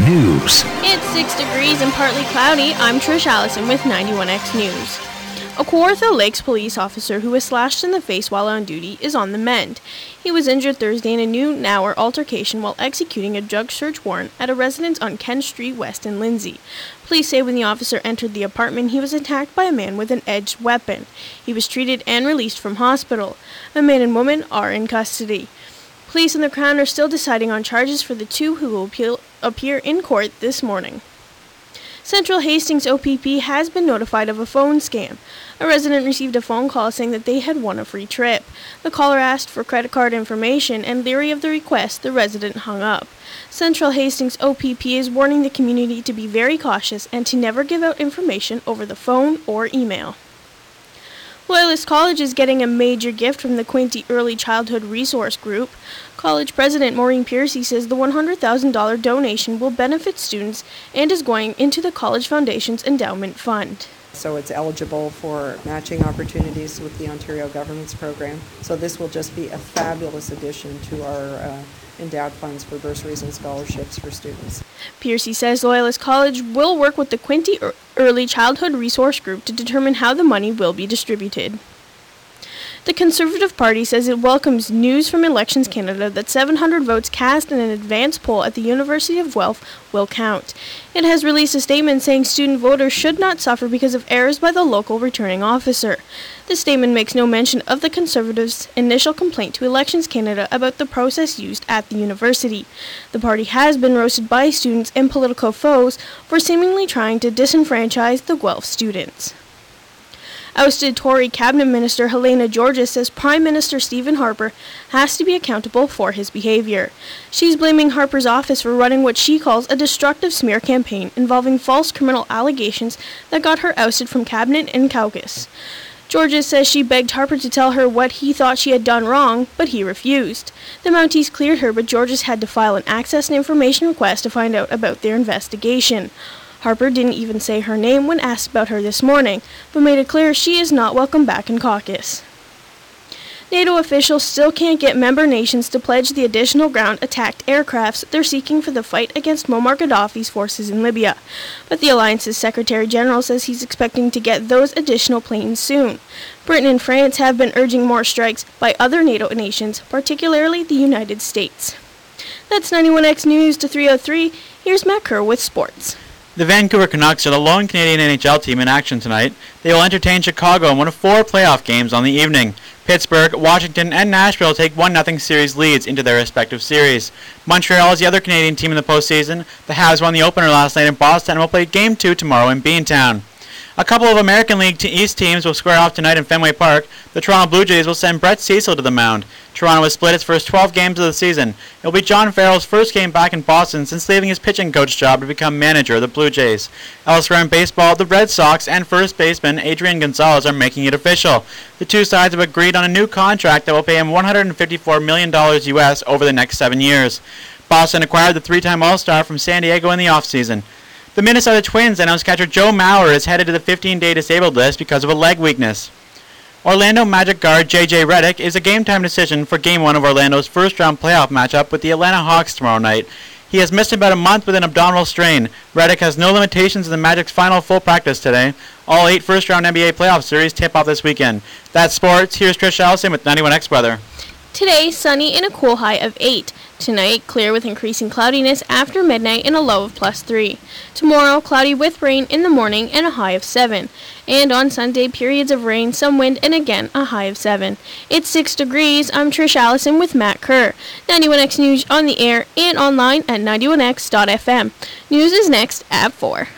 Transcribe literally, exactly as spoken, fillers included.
News. It's six degrees and partly cloudy. I'm Trish Allison with ninety-one X News. A Kawartha Lakes police officer who was slashed in the face while on duty is on the mend. He was injured Thursday in a noon hour altercation while executing a drug search warrant at a residence on Kent Street West in Lindsay. Police say when the officer entered the apartment, he was attacked by a man with an edged weapon. He was treated and released from hospital. A man and woman are in custody. Police and the Crown are still deciding on charges for the two who will appeal, appear in court this morning. Central Hastings O P P has been notified of a phone scam. A resident received a phone call saying that they had won a free trip. The caller asked for credit card information, and leery of the request, the resident hung up. Central Hastings O P P is warning the community to be very cautious and to never give out information over the phone or email. Loyalist College is getting a major gift from the Quinte Early Childhood Resource Group. College President Maureen Piercy says the one hundred thousand dollars donation will benefit students and is going into the College Foundation's endowment fund. So it's eligible for matching opportunities with the Ontario government's program. So this will just be a fabulous addition to our uh, endowed funds for bursaries and scholarships for students. Piercy says Loyalist College will work with the Quinte Early Childhood Resource Group to determine how the money will be distributed. The Conservative Party says it welcomes news from Elections Canada that seven hundred votes cast in an advance poll at the University of Guelph will count. It has released a statement saying student voters should not suffer because of errors by the local returning officer. The statement makes no mention of the Conservatives' initial complaint to Elections Canada about the process used at the university. The party has been roasted by students and political foes for seemingly trying to disenfranchise the Guelph students. Ousted Tory Cabinet Minister Helena Georges says Prime Minister Stephen Harper has to be accountable for his behavior. She's blaming Harper's office for running what she calls a destructive smear campaign involving false criminal allegations that got her ousted from Cabinet and caucus. Georges says she begged Harper to tell her what he thought she had done wrong, but he refused. The Mounties cleared her, but Georges had to file an access and information request to find out about their investigation. Harper didn't even say her name when asked about her this morning, but made it clear she is not welcome back in caucus. NATO officials still can't get member nations to pledge the additional ground-attacked aircrafts they're seeking for the fight against Muammar Gaddafi's forces in Libya. But the alliance's Secretary General says he's expecting to get those additional planes soon. Britain and France have been urging more strikes by other NATO nations, particularly the United States. That's ninety-one X News to three oh three. Here's Matt Kerr with sports. The Vancouver Canucks are the lone Canadian N H L team in action tonight. They will entertain Chicago in one of four playoff games on the evening. Pittsburgh, Washington, and Nashville take one nothing series leads into their respective series. Montreal is the other Canadian team in the postseason. The Habs won the opener last night in Boston and will play Game two tomorrow in Beantown. A couple of American League East teams will square off tonight in Fenway Park. The Toronto Blue Jays will send Brett Cecil to the mound. Toronto has split its first twelve games of the season. It will be John Farrell's first game back in Boston since leaving his pitching coach job to become manager of the Blue Jays. Elsewhere in baseball, the Red Sox and first baseman Adrian Gonzalez are making it official. The two sides have agreed on a new contract that will pay him one hundred fifty-four million dollars U S over the next seven years. Boston acquired the three-time All-Star from San Diego in the offseason. The Minnesota Twins announced catcher Joe Mauer is headed to the fifteen-day disabled list because of a leg weakness. Orlando Magic guard J J Redick is a game-time decision for Game one of Orlando's first-round playoff matchup with the Atlanta Hawks tomorrow night. He has missed about a month with an abdominal strain. Redick has no limitations in the Magic's final full practice today. All eight first-round N B A playoff series tip off this weekend. That's sports. Here's Trish Allison with ninety-one X weather. Today, sunny and a cool high of eight. Tonight, clear with increasing cloudiness after midnight and a low of plus three. Tomorrow, cloudy with rain in the morning and a high of seven. And on Sunday, periods of rain, some wind, and again a high of seven. It's six degrees. I'm Trish Allison with Matt Kerr. ninety-one X News on the air and online at ninety-one X dot F M. News is next at four.